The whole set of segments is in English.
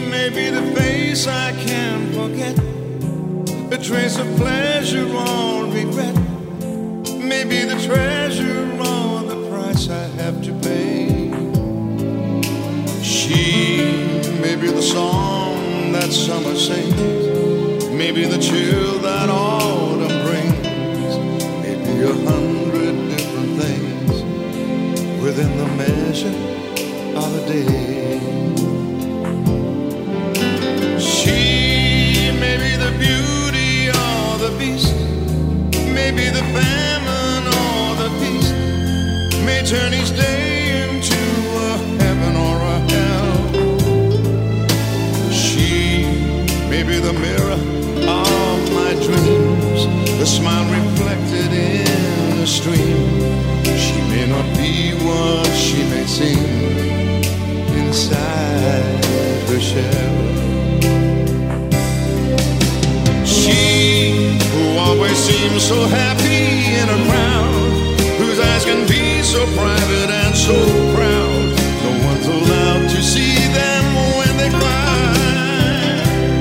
may be the face I can't forget, a trace of pleasure or regret, maybe the treasure or the price I have to pay. She may be the song that summer sings, maybe the chill that autumn brings, maybe 100 different things within the measure of a day. She may be the beauty or the beast, maybe the famine or the peace, may turn each day into a heaven or a hell. She may be the mirror of my dreams, the smile reflected in a stream. She may not be what she may seem inside her shell. She who always seems so happy in a crowd, whose eyes can be so private and so proud, no one's allowed to see them when they cry.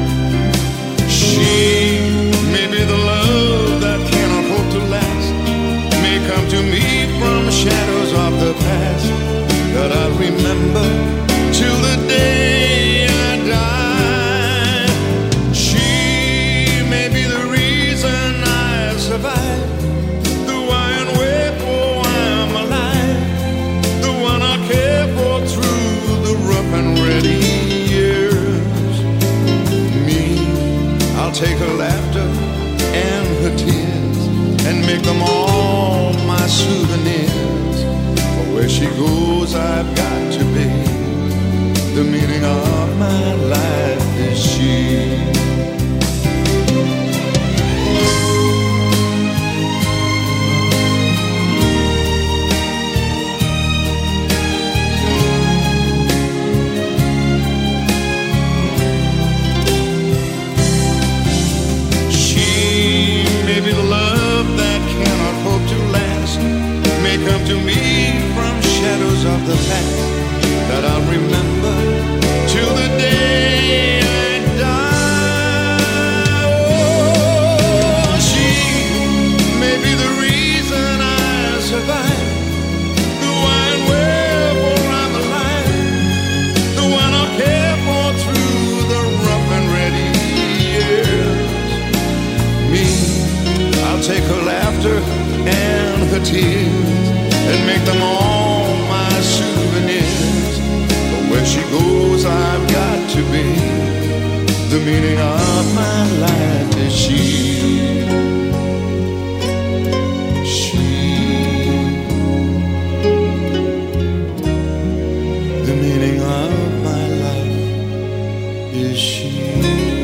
She may be the love that cannot hope to last, may come to me from shadows of the past that I'll remember till the day I die. She may be the reason I survive, the why and wherefore I'm alive, the one I care for through the rough and ready years. Me, I'll take her laughter and her tears and make them all my souvenirs. For where she goes, I've got to be. The meaning of my life is she. She may be the love that cannot hope to last, may come to me from shadows of the past that I'll remember till the day I die. Oh, she may be the reason I survive, the why and wherefore I'm alive, the one I'll care for through the rough and ready years. Me, I'll take her laughter and her tears and make them all my souvenirs. But where she goes, I've got to be. The meaning of my life is she. She. The meaning of my life is she.